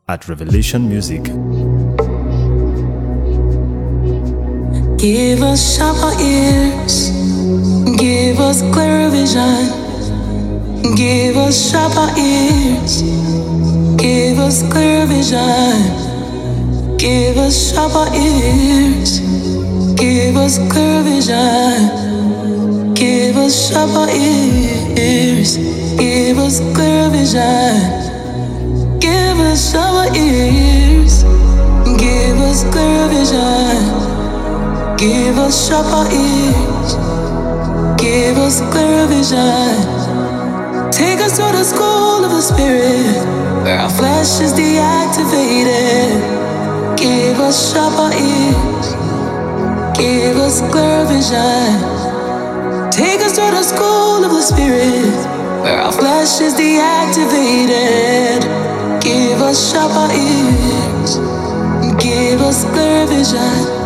at Revelation Music. Give us sharper ears, give us clearer vision. Give us sharper ears, give us clearer vision. Give us sharper ears, give us clearer vision. Give us sharper ears, give us clearer vision. Give us sharper ears, give us clearer vision. Give us sharper ears, give us clearer vision. Take us to the school of the Spirit, where our flesh is deactivated. Give us sharper ears, give us clearer vision. Take us to the school of the Spirit, where our flesh is deactivated. Give us sharper ears, give us clearer vision.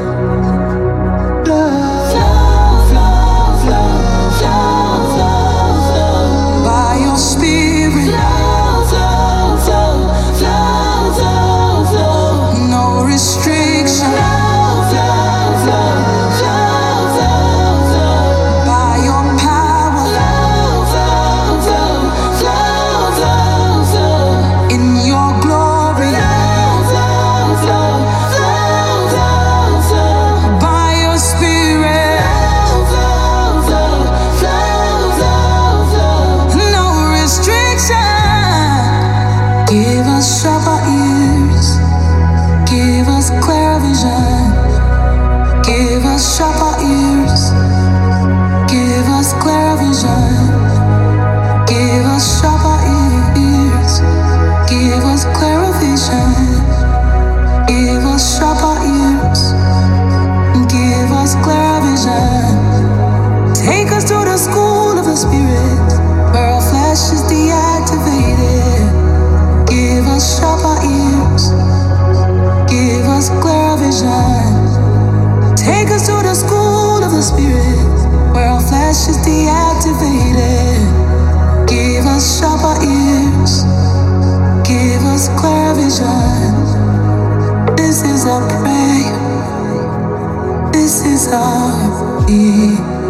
Take us to the school of the Spirit, where our flesh is deactivated. Give us sharper ears, give us clear vision. This is our prayer, this is our plea.